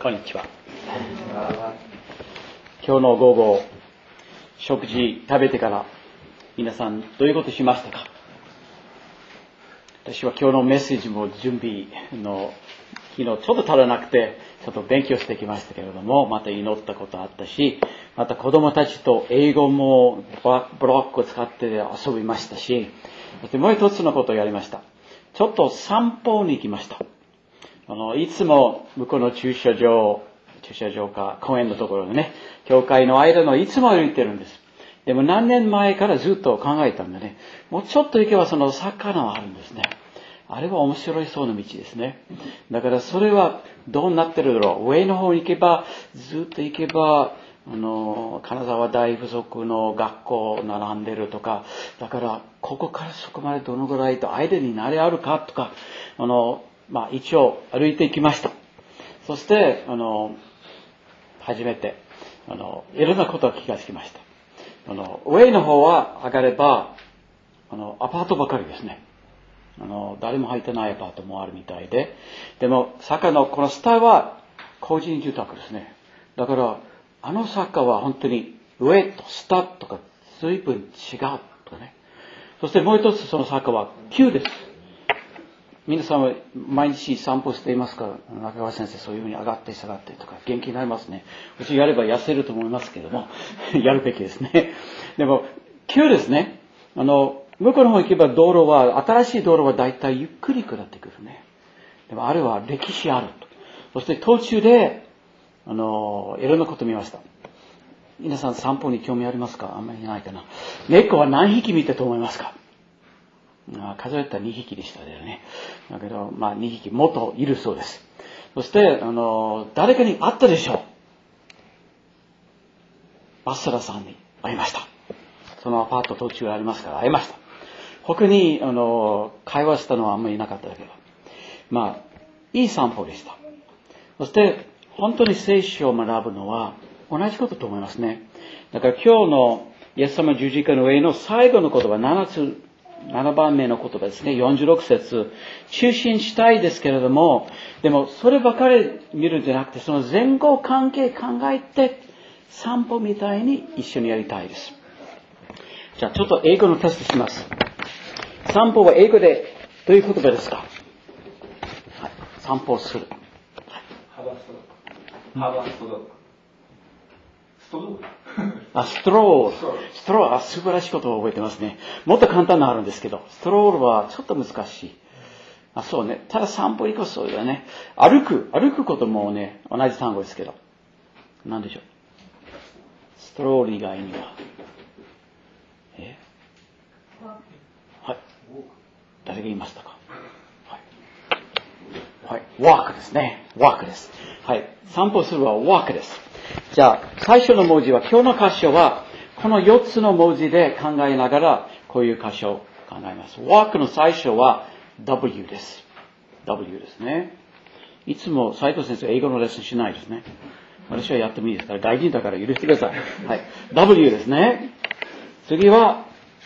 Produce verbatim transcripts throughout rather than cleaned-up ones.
こんにちは。今日の午後、食事食べてから皆さんどういうことしましたか？私は今日のメッセージも準備の昨日ちょっと足らなくてちょっと勉強してきましたけれども、また祈ったことあったし、また子供たちと英語もブロックを使って遊びましたし、そしてもう一つのことをやりました。ちょっと散歩に行きました。あのいつも向こうの駐車場駐車場か公園のところでね、教会の間のいつも歩いてるんです。でも何年前からずっと考えたんでね、もうちょっと行けばその魚はあるんですね。あれは面白いそうな道ですね。だからそれはどうなってるだろう。上の方に行けば、ずっと行けば、あの金沢大附属の学校並んでるとか、だからここからそこまでどのぐらいと間に何あるかとか、あのまあ一応歩いていきました。そしてあの初めてあのいろんなことが気がつきました。あの上の方は上がればあのアパートばかりですね。あの誰も入ってないアパートもあるみたいで、でも坂のこの下は個人住宅ですね。だからあの坂は本当に上と下とか随分違うとかね。そしてもう一つその坂は急です。皆さんは毎日散歩していますか？中川先生、そういうふうに上がって下がってとか元気になりますね。うちやれば痩せると思いますけどもやるべきですね。でも急ですね。あの向こうの方行けば道路は新しい道路はだいたいゆっくり下ってくるね。でもあれは歴史あると。そして途中であのいろんなこと見ました。皆さん散歩に興味ありますか？あんまりないかな。猫は何匹見たと思いますか？数えたらにひきでしたよね。だけど、まあにひきもっといるそうです。そして、あの、誰かに会ったでしょう。バッサラさんに会いました。そのアパート途中ありますから会いました。他に、あの、会話したのはあんまりいなかったけど。まあ、いい散歩でした。そして、本当に聖書を学ぶのは同じことと思いますね。だから今日のイエス様十字架の上の最後の言葉、ななつ、ななばんめの言葉ですね。よんじゅうろく節。中心したいですけれども、でもそればかり見るんじゃなくて、その前後関係考えて、散歩みたいに一緒にやりたいです。じゃあちょっと英語のテストします。散歩は英語でどういう言葉ですか？はい、散歩する。 ハバストローク。ハバストローク。ストロークあ、ストロール。ストロールは素晴らしいことを覚えてますね。もっと簡単なのあるんですけど、ストロールはちょっと難しい。あ、そうね。ただ散歩行くそうだね。歩く。歩くこともね、同じ単語ですけど。何でしょう。ストロール以外には。えはい。誰が言いましたか？はい。はい。ワークですね。ワークです。はい。散歩するはワークです。じゃあ、最初の文字は、今日の箇所は、このよっつの文字で考えながら、こういう箇所を考えます。ワークの最初は W です。W ですね。いつも斉藤先生英語のレッスンしないですね。私はやってもいいですから、外人だから許してください。はい。W ですね。次は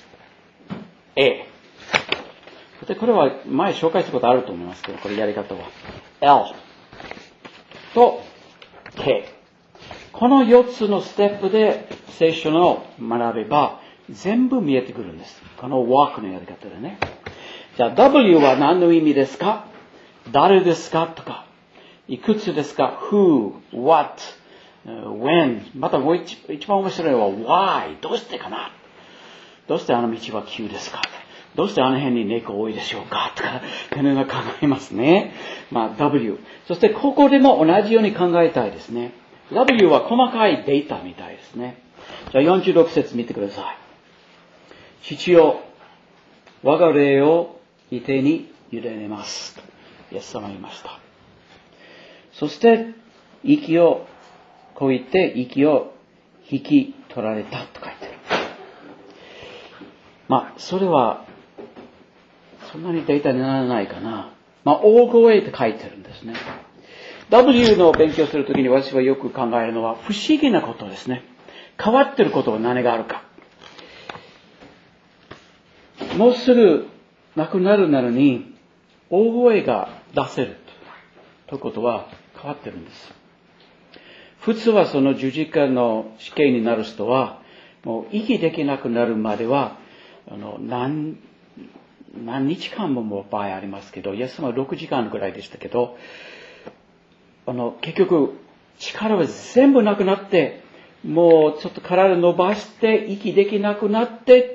A。で、これは前紹介したことあると思いますけど、これやり方は L と K。このよっつのステップで聖書の学べば全部見えてくるんです。このワークのやり方でね。じゃあ W は何の意味ですか？誰ですかとか、いくつですか？ Who, What, When。またもう一、一番面白いのは Why。どうしてかな？どうしてあの道は急ですか？どうしてあの辺に猫多いでしょうかとか、というのが考えますね。まあ W。そしてここでも同じように考えたいですね。W は細かいデータみたいですね。じゃあよんじゅうろく節見てください。父よ、我が霊を御手に委ねます。イエス様言いました。そして、息をこいて息を引き取られたと書いてる。まあ、それは、そんなにデータにならないかな。まあ、大声って書いてるんですね。W の勉強するときに私はよく考えるのは不思議なことですね。変わっていることは何があるか。もうすぐなくなるなのに大声が出せるということは変わってるんです。 普通はその十字架の死刑になる人は、もう息できなくなるまでは、あの、何、何日間ももう場合ありますけど、イエス様はろくじかんくらいでしたけど、あの、結局、力は全部なくなって、もうちょっと体伸ばして息できなくなって、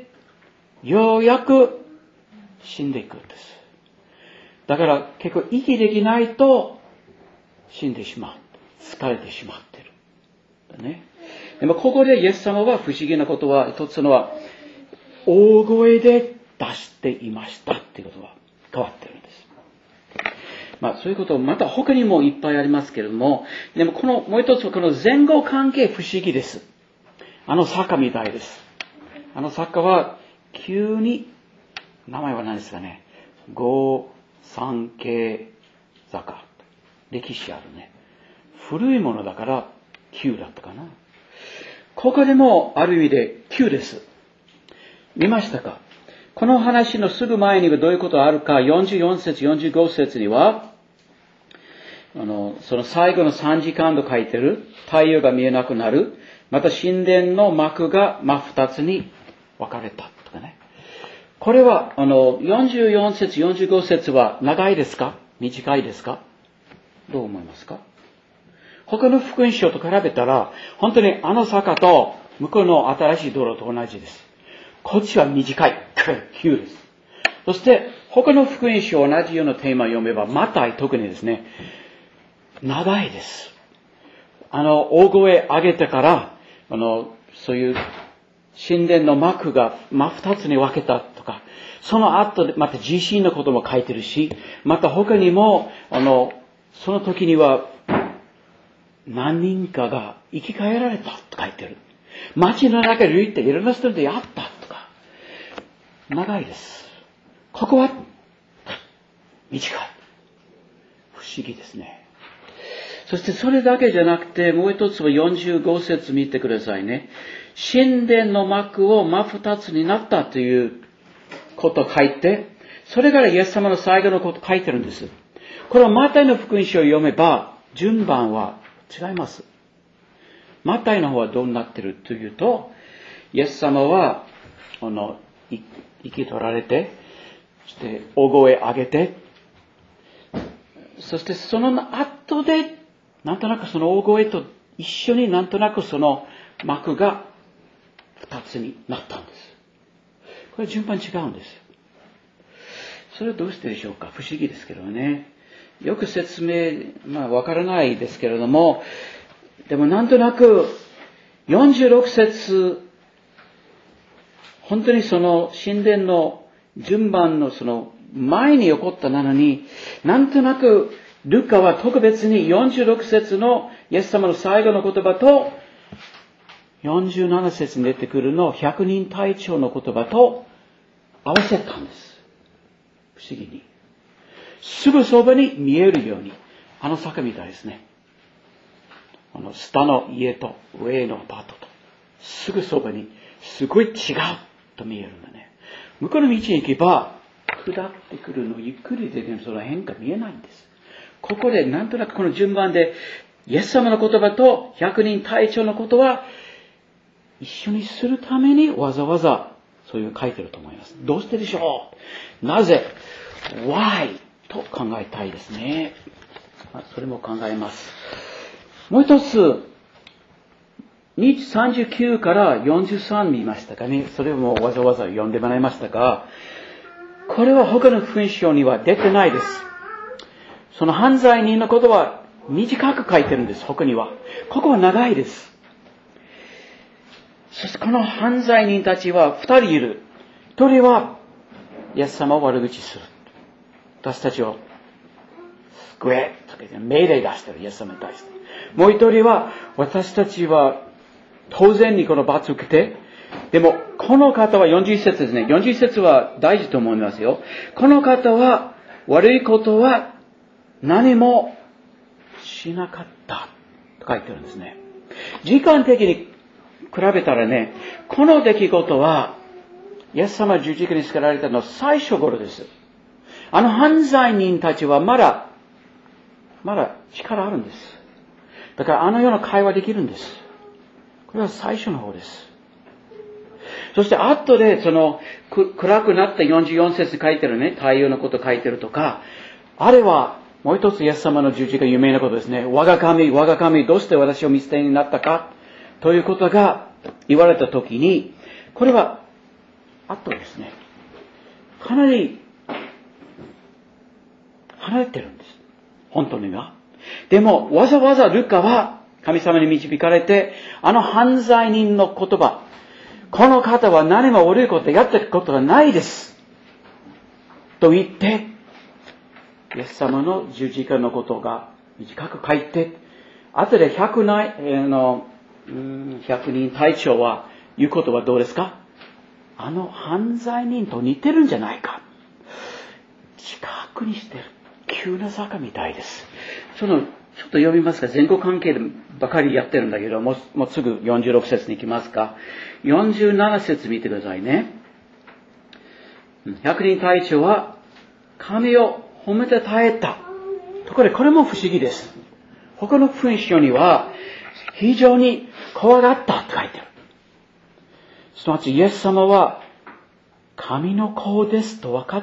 ようやく死んでいくんです。だから結構息できないと死んでしまう。疲れてしまっている。ね。でもここでイエス様は不思議なことは、一つのは、大声で出していましたっていうことが変わっているんです。まあそういうこと、また他にもいっぱいありますけれども、でもこの、もう一つはこの前後関係不思議です。あの坂みたいです。あの坂は、急に、名前は何ですかね。五三系坂。歴史あるね。古いものだから、急だったかな。ここでもある意味で急です。見ましたか？この話のすぐ前にはどういうことがあるか、よんじゅうよん節、よんじゅうご節には、あの、その最後のさんじかんと書いてる、太陽が見えなくなる、また神殿の幕が真二つに分かれたとかね。これは、あの、よんじゅうよん節、よんじゅうご節は長いですか？短いですか？どう思いますか？他の福音書と比べたら、本当にあの坂と向こうの新しい道路と同じです。こっちは短い。急です。そして、他の福音書同じようなテーマを読めば、マタイ特にですね、長いです。あの、大声上げてから、あの、そういう神殿の幕が真二つに分けたとか、その後でまた地震のことも書いてるし、また他にも、あの、その時には何人かが生き返られたと書いてる。街の中で歩いていろんな人で会ったとか。長いです。ここは短い。不思議ですね。そしてそれだけじゃなくて、もう一つはよんじゅうご節見てくださいね。神殿の幕を真二つになったということを書いて、それからイエス様の最後のことを書いてるんです。これはマタイの福音書を読めば、順番は違います。マタイの方はどうなってるというと、イエス様は、あの、生き取られて、そして大声上げて、そしてその後で、なんとなくその大声と一緒になんとなくその幕が二つになったんです。これ順番違うんです。それはどうしてでしょうか？不思議ですけどね。よく説明、まあわからないですけれども、でもなんとなくよんじゅうろく節、本当にその神殿の順番のその前に起こったなのに、なんとなくルカは特別によんじゅうろく節のイエス様の最後の言葉と、よんじゅうなな節に出てくるのひゃくにん隊長の言葉と合わせたんです。不思議に。すぐそばに見えるように、あの坂みたいですね。あの下の家と上のアパートと、すぐそばにすごい違うと見えるんだね。向こうの道に行けば、下ってくるのゆっくりで、ね、その変化見えないんです。ここでなんとなくこの順番で、イエス様の言葉と百人隊長のことは、一緒にするためにわざわざそういう書いてると思います。どうしてでしょう？なぜ ?Why? と考えたいですね。それも考えます。もう一つ、さんじゅうきゅうからよんじゅうさん見ましたかね。それもわざわざ読んでもらいましたが、これは他の福音書には出てないです。その犯罪人のことは短く書いてるんです、他には。ここは長いです。そしてこの犯罪人たちは二人いる。一人は、イエス様を悪口する。私たちを、救えとか言って命令出してる、イエス様に対して。もう一人は、私たちは当然にこの罰を受けて、でも、この方はよんじゅういち節ですね。よんじゅういち節は大事と思いますよ。この方は、悪いことは何もしなかったと書いてるんですね。時間的に比べたらね、この出来事は、イエス様十字架につけられたのは最初頃です。あの犯罪人たちはまだ、まだ力あるんです。 だからあのような会話できるんです。これは最初の方です。そして後でその暗くなったよんじゅうよん節に書いてるね、太陽のこと書いてるとか、あれはもう一つイエス様の十字架有名なことですね。我が神、我が神、どうして私を見捨てになったかということが言われたときに、これは後ですね。かなり離れてるんです。本当には。でもわざわざルカは神様に導かれて、あの犯罪人の言葉、この方は何も悪いことやってることがないですと言って、イエス様の十字架のことが短く書いて、後で百人、の百人隊長は言うことはどうですか？あの犯罪人と似てるんじゃないか。近くにしてる。急な坂みたいです。その、ちょっと読みますか。前後関係でばかりやってるんだけど、もう、もうすぐよんじゅうろく節に行きますか。よんじゅうなな節見てくださいね。百人隊長は、神を褒めて耐えた。ところで、これも不思議です。他の文章には、非常に怖がったと書いてある。すなわち、イエス様は、神の子ですと分かって、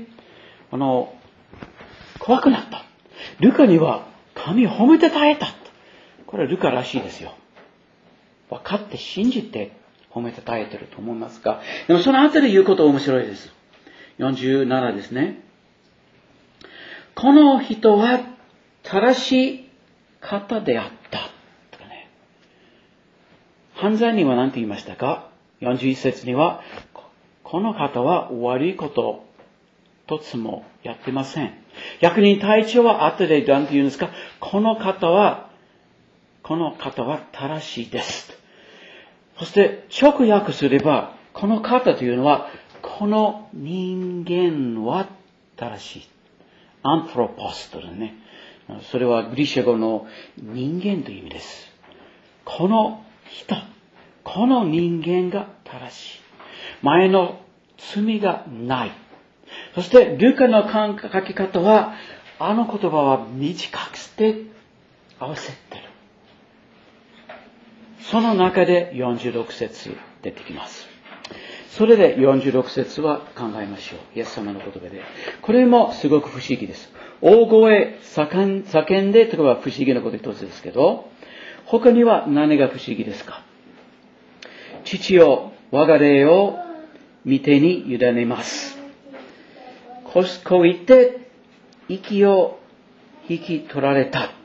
あの、怖くなった。ルカには、神を褒めて耐えた。これはルカらしいですよ。分かって信じて褒めて耐えてると思いますが、でもその後で言うことは面白いです。よんじゅうななですね。この人は正しい方であった。とかね、犯罪人は何て言いましたか？よんじゅういち節には、この方は悪いことを一つもやってません。百人隊長は後で何て言うんですか？この方は、この方は正しいです。そして直訳すれば、この方というのは、この人間は正しい。アントロポスというね。それはグリシャ語の人間という意味です。この人、この人間が正しい。前の罪がない。そして、ルカの書き方は、あの言葉は短くして合わせてる。その中でよんじゅうろく節出てきます。それでよんじゅうろく節は考えましょう。イエス様の言葉で。これもすごく不思議です。大声叫んでというのは不思議なこと一つですけど、他には何が不思議ですか？父よ、我が霊を御手に委ねます。こう言って、息を引き取られた。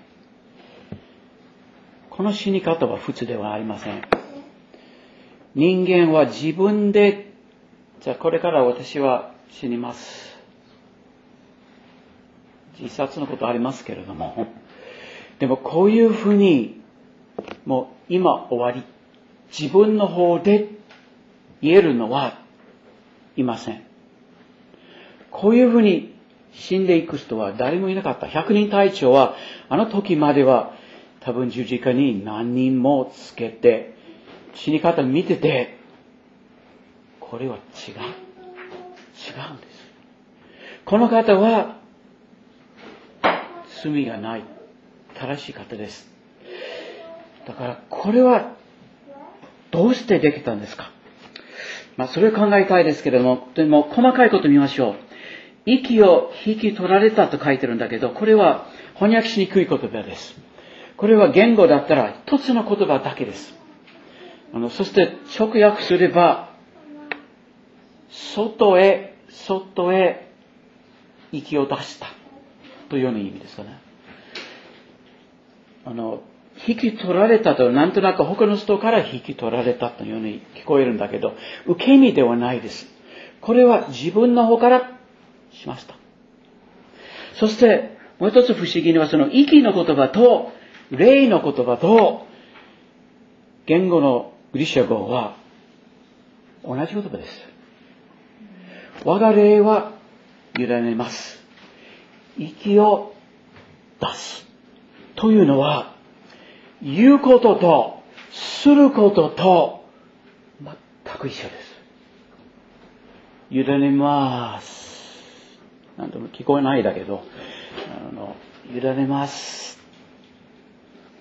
この死に方は普通ではありません。人間は自分で、じゃあこれから私は死にます。自殺のことありますけれども。でもこういうふうに、もう今終わり。自分の方で言えるのはいません。こういうふうに死んでいく人は誰もいなかった。百人隊長はあの時までは多分十字架に何人もつけて死に方見てて、これは違う。違うんです。この方は罪がない。正しい方です。だからこれはどうしてできたんですか？まあそれを考えたいですけれども、でも細かいこと見ましょう。息を引き取られたと書いてるんだけど、これは翻訳しにくい言葉です。これは言語だったら一つの言葉だけです。あの、そして直訳すれば、外へ、外へ息を出したというような意味ですかね。あの、引き取られたと、なんとなく他の人から引き取られたというように聞こえるんだけど、受け身ではないです。これは自分の方からしました。そして、もう一つ不思議には、その息の言葉と、霊の言葉と、言語のグリシャ語は同じ言葉です。我が霊は委ねます。息を出す。というのは、言うことと、することと、全く一緒です。委ねます。なんとも聞こえないだけど、あの委ねます。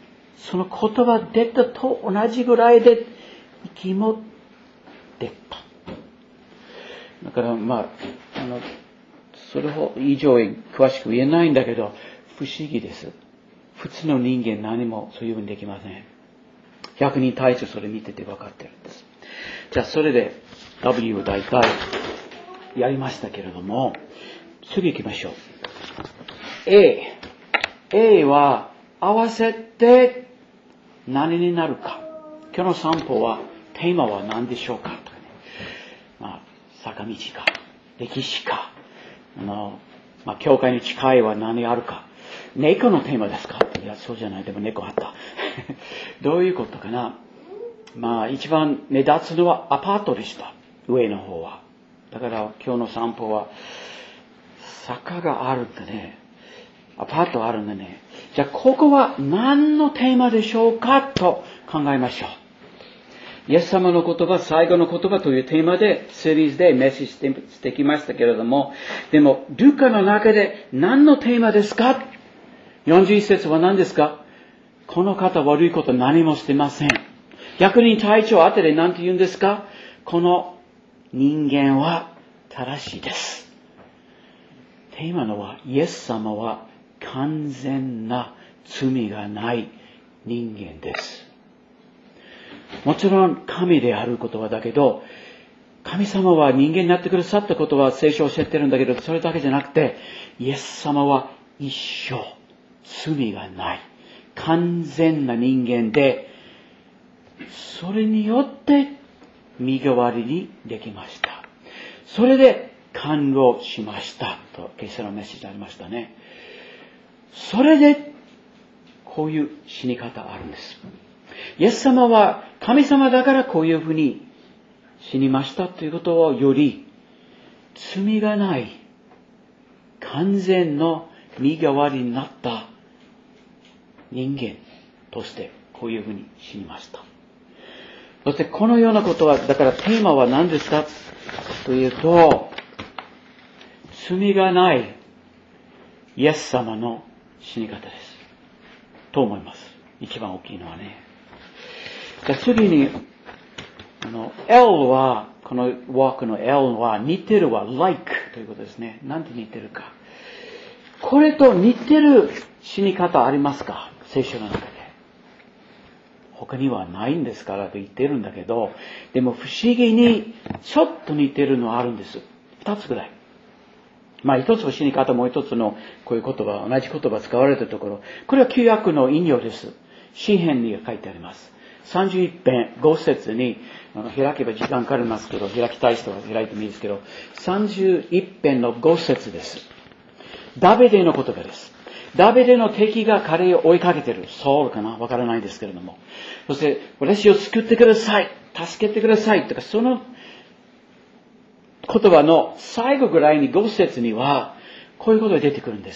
その言葉出たと同じぐらいで息も出た。だからまあ、あの、それ以上詳しく言えないんだけど、不思議です。普通の人間何もそういうふうにできません。百人隊長それ見てて分かってるんです。じゃあそれで W を大体やりましたけれども、次行きましょう。A。A は合わせて何になるか。今日の散歩はテーマは何でしょうかとかね。まあ、坂道か、歴史か、あの、まあ、教会に近いは何あるか。猫のテーマですか？いや、そうじゃない。でも猫あった。どういうことかな。まあ、一番目立つのはアパートでした。上の方は。だから今日の散歩は、坂があるんだね。アパートあるんだね。じゃあ、ここは何のテーマでしょうかと考えましょう。イエス様の言葉、最後の言葉というテーマで、シリーズでメッセージして、してきましたけれども、でも、ルカの中で何のテーマですか？よんじゅういち節は何ですか？この方悪いこと何もしてません。逆に隊長後で何て言うんですか？この人間は正しいです。テーマのは、イエス様は完全な罪がない人間です。もちろん神であることはだけど、神様は人間になってくださったことは聖書を教えてるんだけど、それだけじゃなくて、イエス様は一生罪がない完全な人間で、それによって身代わりにできました。それで完了しましたと今朝のメッセージありましたね。それでこういう死に方あるんです。イエス様は神様だからこういうふうに死にましたということをより、罪がない完全の身代わりになった人間としてこういうふうに死にました。そしてこのようなことは、だからテーマは何ですかというと、罪がないイエス様の死に方ですと思います。一番大きいのはね。じゃあ次に、あの L は、このワークの L は似てるは like ということですね。なんて似てるか。これと似てる死に方ありますか？聖書の中で。他にはないんですからと言ってるんだけど、でも不思議にちょっと似てるのはあるんです。二つぐらい。まあ一つの死に方、もう一つのこういう言葉、同じ言葉使われたところ、これは旧約の引用です。詩編に書いてあります。さんじゅういち編ご節に、開けば時間かかりますけど、開きたい人は開いてもいいですけど、さんじゅういち編のご節です。ダビデの言葉です。ダビデの敵が彼を追いかけている。ソウルかな？わからないですけれども。そして、私を救ってください。助けてください。とか、その言葉の最後ぐらいにご節には、こういうことが出てくるんです。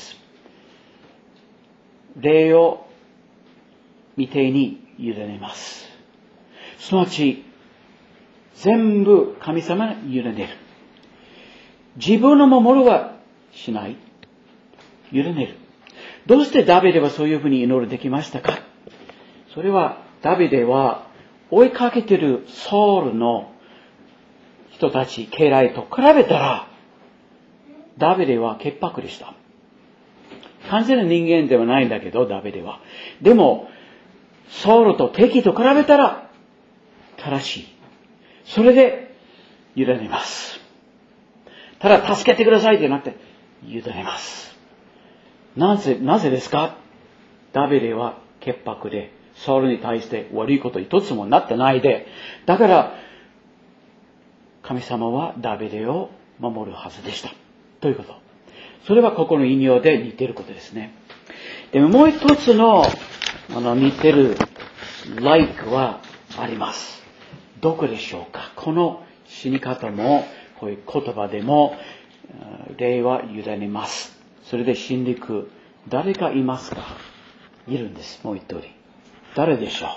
霊を御手に委ねます。すなわち、全部神様に委ねる。自分の守るはしない。委ねる。どうしてダビデはそういうふうに祈るできましたか？それはダビデは追いかけているソウルの人たち、家来と比べたら、ダビデは潔白でした。完全な人間ではないんだけど、ダビデは。でも、ソウルと敵と比べたら、正しい。それで、委ねます。ただ、助けてくださいってなって、委ねます。なぜ、なぜですか？ダビデは潔白で、ソウルに対して悪いこと一つもなってないで、だから、神様はダビデを守るはずでした。ということ。それはここの引用で似ていることですね。でももう一つの、あの似てる like はあります。どこでしょうか？この死に方も、こういう言葉でも、霊は委ねます。それで死んでいく。誰かいますか？いるんです。もう一人。誰でしょう？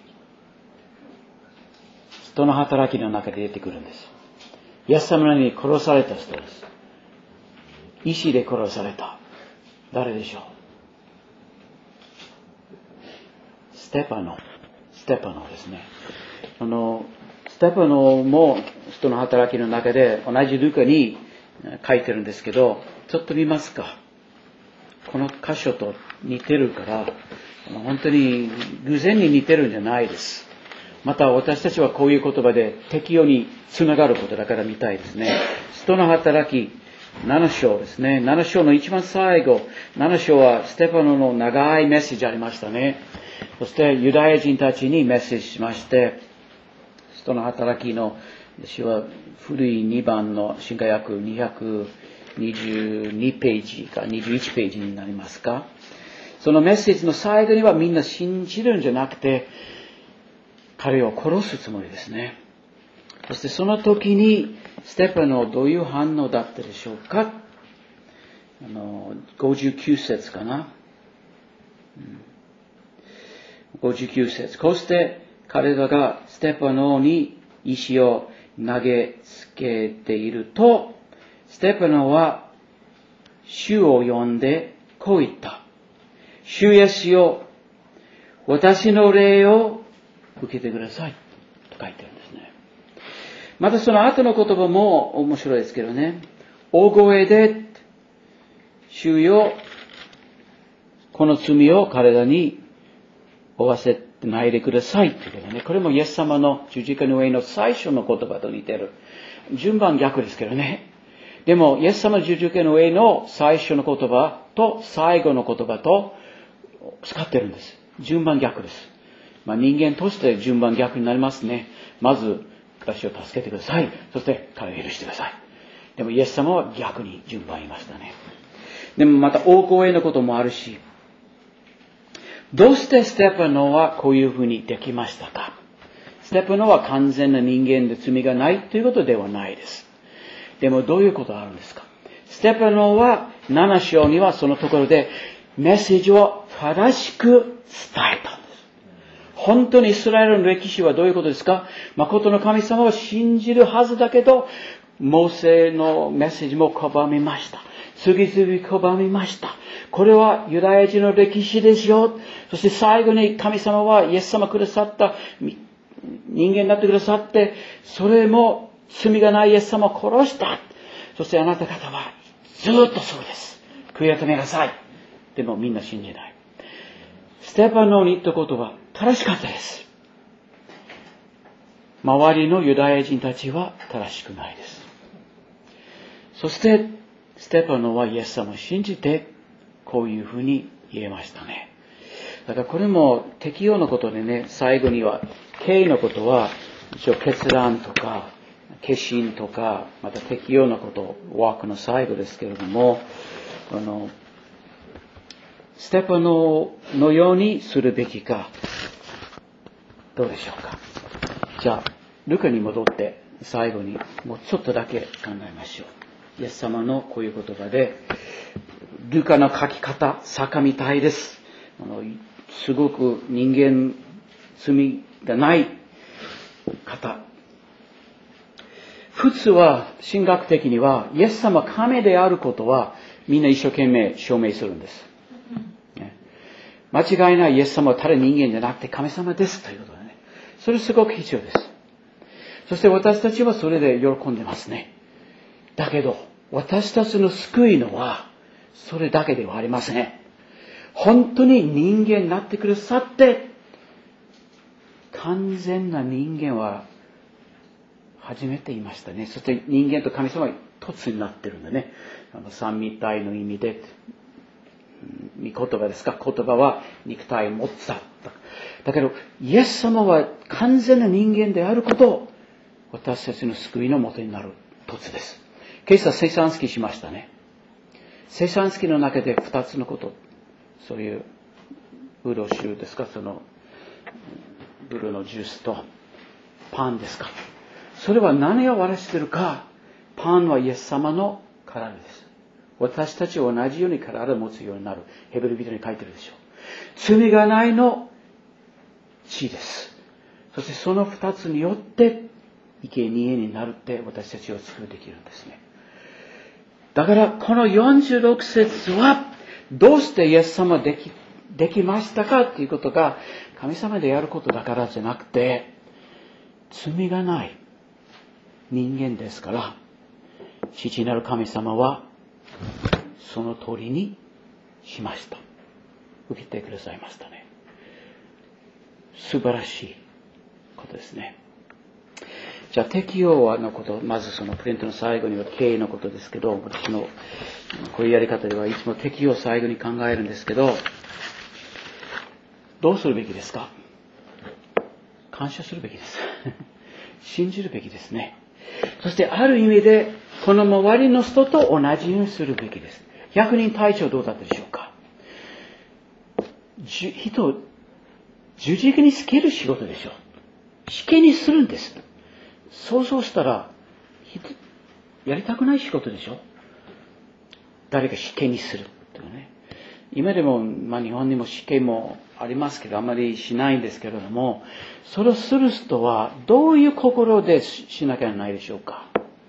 人の働きの中で出てくるんです。イエス様に殺された人です。石で殺された。誰でしょう？ ステパノ。ステパノですね。あの、ステパノも人の働きの中で同じルカに書いてるんですけど、ちょっと見ますか。この箇所と似てるから、本当に偶然に似てるんじゃないです。また私たちはこういう言葉で適用につながることだから見たいですね。人の働き、なな章ですね。なな章の一番最後、なな章はステパノの長いメッセージありましたね。そしてユダヤ人たちにメッセージしまして、人の働きの、私は古いにばんの新化訳にひゃくにじゅうにページかにじゅういちページになりますか。そのメッセージの最後にはみんな信じるんじゃなくて、彼を殺すつもりですね。そしてその時にステパノどういう反応だったでしょうか。あのごじゅうきゅう節かな、うん、ごじゅうきゅう節。こうして彼らがステパノに石を投げつけていると、ステパノは主を呼んでこう言った。主イエスよ、私の霊を受けてくださいと書いてるんですね。またその後の言葉も面白いですけどね。大声で、主よ、この罪を彼らに負わせないでくださいということね。これもイエス様の十字架の上の最初の言葉と似てる。順番逆ですけどね。でも、イエス様の十字架の上の最初の言葉と最後の言葉と使ってるんです。順番逆です。まあ、人間として順番逆になりますね。まず、私を助けてください。そして、彼を許してください。でも、イエス様は逆に順番言いましたね。でも、また大声のこともあるし、どうしてステパノはこういうふうにできましたか。ステパノは完全な人間で罪がないということではないです。でもどういうことがあるんですか。ステパノはなな章にはそのところでメッセージを正しく伝えたんです。本当にイスラエルの歴史はどういうことですか。誠の神様を信じるはずだけど、モーセのメッセージも拒みました。次々拒みました。これはユダヤ人の歴史ですよ。そして最後に神様はイエス様くださった人間になってくださって、それも罪がないイエス様を殺した。そしてあなた方はずっとそうです。悔い改めなさい。でもみんな信じない。ステパノに言ったことは正しかったです。周りのユダヤ人たちは正しくないです。そしてステパノはイエス様を信じてこういうふうに言えましたね。だからこれも適用のことでね、最後には刑のことは一応決断とか決心とか、また適用のこと、ワークの最後ですけれども、あのステパノのようにするべきかどうでしょうか。じゃあルカに戻って最後にもうちょっとだけ考えましょう。イエス様のこういう言葉で、ルカの書き方、坂みたいです。あのすごく人間罪がない方。普通は神学的にはイエス様神であることはみんな一生懸命証明するんです。ね、間違いないイエス様はただ人間じゃなくて神様ですということでね。それすごく必要です。そして私たちはそれで喜んでますね。だけど私たちの救いのはそれだけではありません。本当に人間になってくださって完全な人間は初めて言いましたね。そして人間と神様は一つになってるんだね。あの三位一体の意味で、御言葉ですか。言葉は肉体を持った。だけどイエス様は完全な人間であることを私たちの救いのもとになる凸です。今朝生産式しましたね。生産式の中で二つのこと、そういうブドウ酒ですか、そのブドウのジュースとパンですか。それは何を表しているか。パンはイエス様の体です。私たちは同じように体を持つようになる。ヘブル人に書いてるでしょう。罪がないの血です。そしてその二つによって生贄になるって私たちを救うできるんですね。だからこのよんじゅうろく節はどうしてイエス様できできましたかっていうことが神様でやることだからじゃなくて、罪がない人間ですから、父なる神様はその通りにしました。受けてくださいましたね。素晴らしいことですね。じゃあ適用のこと、まずそのプリントの最後には経緯のことですけど、私のこういうやり方ではいつも適用を最後に考えるんですけど、どうするべきですか？感謝するべきです。信じるべきですね。そしてある意味でこの周りの人と同じようにするべきです。ひゃくにん隊長どうだったでしょうか？人を十字架につける仕事でしょ。死刑にするんです。そうそうしたらやりたくない仕事でしょ。誰か死刑にするとかね。今でも、まあ、日本にも死刑もありますけど、あまりしないんですけれども、それをする人はどういう心でしなきゃならないでしょうか。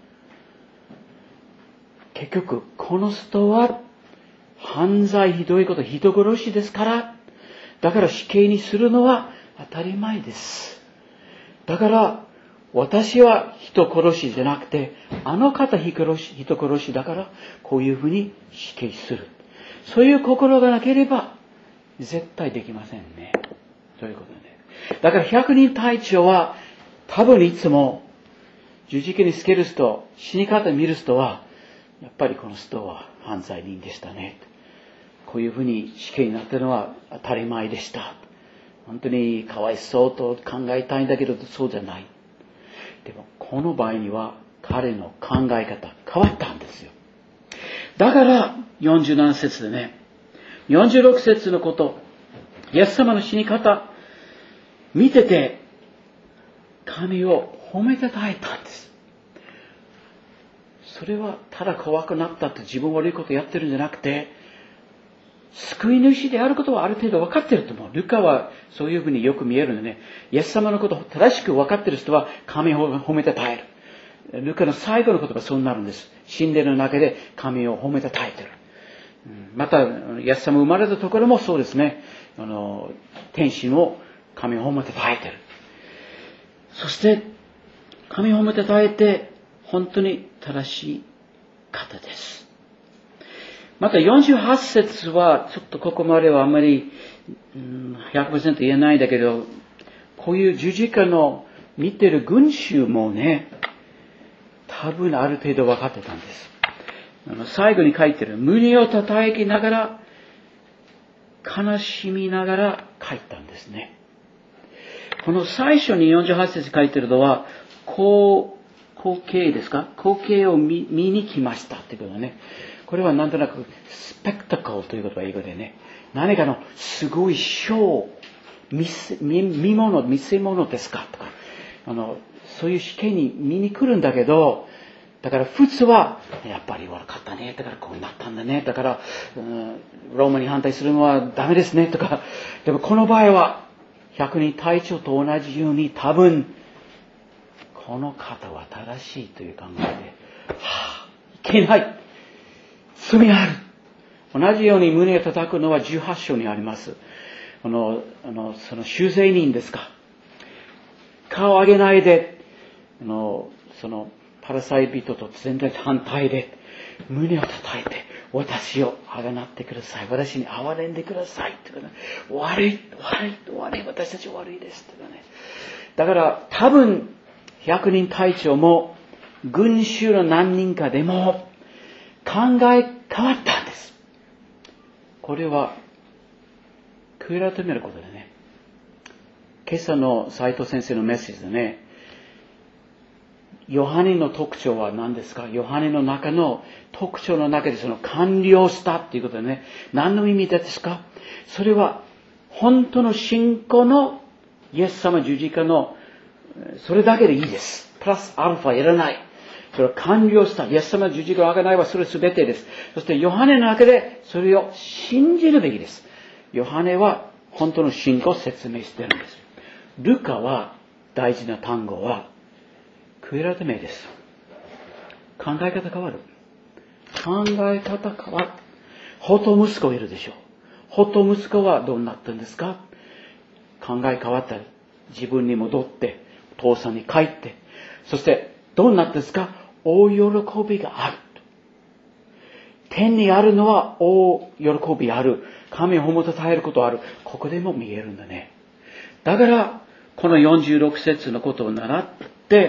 結局この人は犯罪、ひどいこと、人殺しですから、だから死刑にするのは当たり前です。だから私は人殺しじゃなくて、あの方人殺し、人殺しだからこういうふうに死刑する。そういう心がなければ絶対できませんね。そういうことね。だから百人隊長は多分いつも十字架につける人、死に方を見る人はやっぱりこの人は犯罪人でしたね。こういうふうに死刑になったのは当たり前でした。本当にかわいそうと考えたいんだけどそうじゃない。でもこの場合には彼の考え方変わったんですよ。だからよんじゅうなな節でね、よんじゅうろく節のこと、イエス様の死に方見てて神を褒めてたえたんです。それはただ怖くなったって自分悪いことやってるんじゃなくて、救い主であることはある程度分かってると思う。ルカはそういうふうによく見えるのね。イエス様のことを正しく分かってる人は神を褒めてたえる。ルカの最後の言葉はそうなるんです。神殿の中で神を褒めてたえてる。またイエス様生まれたところもそうですね。あの天使も神を褒めてたえてる。そして神を褒めてたえて本当に正しい方です。またよんじゅうはち節はちょっとここまではあんまり ひゃくパーセント 言えないんだけど、こういう十字架の見てる群衆もね、多分ある程度分かってたんです。最後に書いてる、胸を叩きながら悲しみながら書いたんですね。この最初によんじゅうはち節書いてるのは光景ですか、光景を 見, 見に来ましたってことだね。これはなんとなくスペクタクルということは英語でね、何かのすごいショー、見せ、見、見物、見せ物ですかとか、あのそういう試験に見に来るんだけど、だから普通はやっぱり悪かったね、だからこうなったんだね、だから、うん、ローマに反対するのはダメですねとか。でもこの場合は百人隊長と同じように多分この方は正しいという考えで、はあ、いけない、罪ある。同じように胸を叩くのはじゅうはち章にあります。あの、あの、その修正人ですか。顔を上げないで、あの、その、パラサイ人と全然反対で、胸を叩いて、私をあがなってください。私に憐れんでください。ってかね、悪い、悪い、悪い、私たち悪いです。ってかね。だから、多分、百人隊長も、群衆の何人かでも、考え変わったんです。これは悔い改めることでね。今朝の斉藤先生のメッセージでね、ヨハネの特徴は何ですか？ヨハネの中の特徴の中でその完了したっていうことでね、何の意味ですか？それは本当の信仰のイエス様十字架のそれだけでいいです。プラスアルファいらない。それは完了した。イエス様の十字架をあがないはそれ全てです。そしてヨハネの中でそれを信じるべきです。ヨハネは本当の信仰を説明しているんです。ルカは大事な単語は悔い改めです。考え方変わる。考え方変わる。法と息子いるでしょう。 ほっと息子はどうなったんですか？考え変わったり、自分に戻って、お父さんに帰って、そしてどうなったんですか？大喜びがある。天にあるのは大喜びある。神を褒めたたえることある。ここでも見えるんだね。だから、このよんじゅうろく節のことを習って、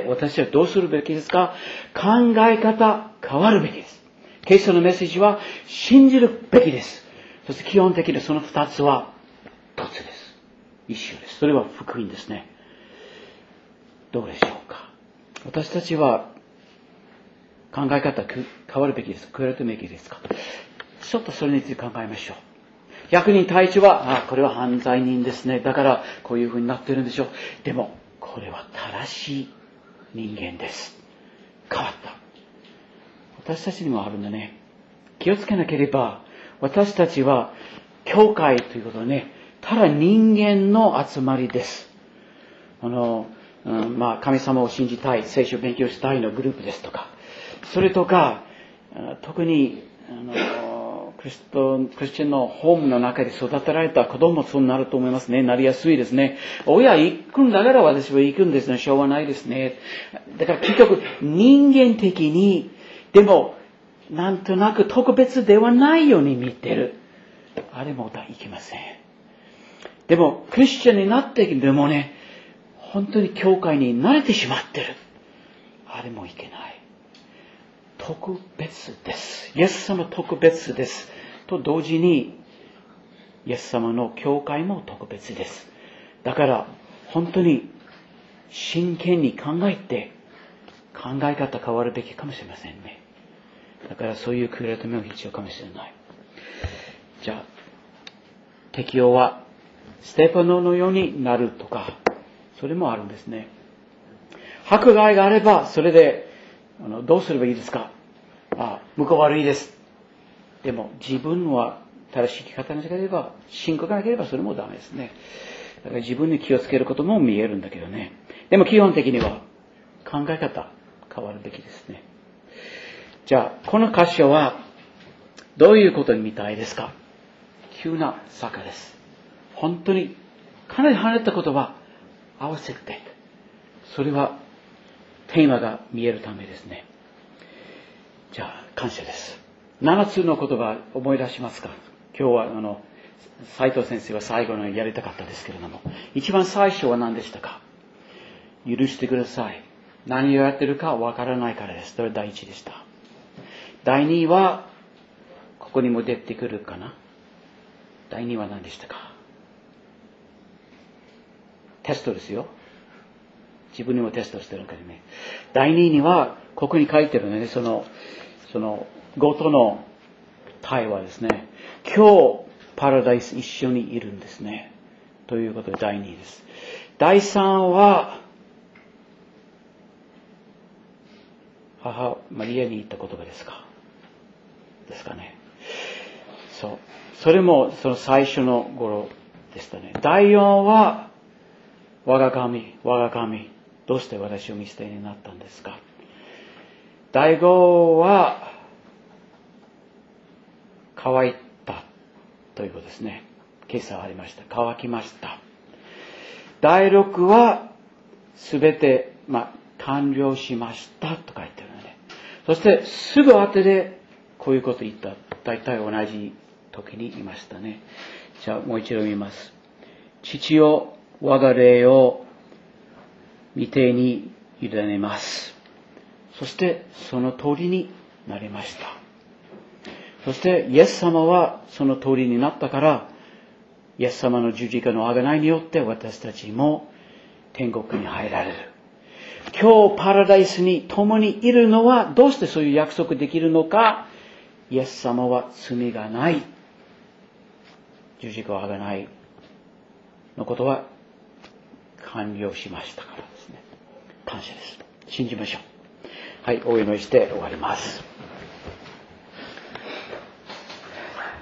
私はどうするべきですか？考え方変わるべきです。今朝のメッセージは信じるべきです。そして基本的にその二つは一つです。一緒です。それは福音ですね。どうでしょうか。私たちは考え方変わるべきですか？変わるべきですか？ちょっとそれについて考えましょう。役人隊長は、あ、これは犯罪人ですね。だからこういう風になってるんでしょう。でも、これは正しい人間です。変わった。私たちにもあるんだね。気をつけなければ、私たちは、教会ということはね、ただ人間の集まりです。あの、うん、まあ、神様を信じたい、聖書を勉強したいのグループですとか、それとか、特に、あの、クリスト、クリスチャンのホームの中で育てられた子供もそうなると思いますね。なりやすいですね。親行くんだから私は行くんですね。しょうがないですね。だから結局人間的に、でも、なんとなく特別ではないように見てる。あれもいけません。でも、クリスチャンになっていでもね、本当に教会に慣れてしまってる。あれもいけない。特別です。イエス様特別です。と同時に、イエス様の教会も特別です。だから、本当に真剣に考えて、考え方変わるべきかもしれませんね。だからそういう悔い改めが必要かもしれない。じゃあ、適用は、ステパノのようになるとか、それもあるんですね。迫害があれば、それで、あのどうすればいいですか？あ、向こう悪いです。でも、自分は正しい生き方がなければ、信仰がなければそれもダメですね。だから自分に気をつけることも見えるんだけどね。でも基本的には、考え方変わるべきですね。じゃあ、この箇所は、どういうことに見たいですか？急な坂です。本当に、かなり離れたことは合わせて、それは、テーマが見えるためですね。じゃあ、感謝です。ななつの言葉思い出しますか？今日は、あの、斉藤先生は最後のやりたかったですけれども、一番最初は何でしたか？許してください。何をやってるかわからないからです。それ第一でした。第二は、ここにも出てくるかな。第二は何でしたか？テストですよ。自分にもテストしてるからね。第二には、ここに書いてるね、その、その、ごとの対話ですね。今日、パラダイス一緒にいるんですね。ということで第二です。第三は、母マリアに言った言葉ですか？ですかね。そう。それもその最初の頃でしたね。第四は、我が神、我が神、どうして私を見捨てになったんですか？第五は、乾いたということですね。今朝ありました。乾きました。第六は、すべて、まあ、完了しましたと書いてるのね。そして、すぐ後で、こういうこと言った。大体同じ時に言いましたね。じゃあ、もう一度見ます。父よ、我が霊を、御手に委ねます。そして、その通りになりました。そして、イエス様はその通りになったから、イエス様の十字架の贖いによって私たちも天国に入られる。今日パラダイスに共にいるのはどうしてそういう約束できるのか？イエス様は罪がない。十字架を贖いのことは完了しましたからですね。感謝です。信じましょう。はい、お祈りして終わります。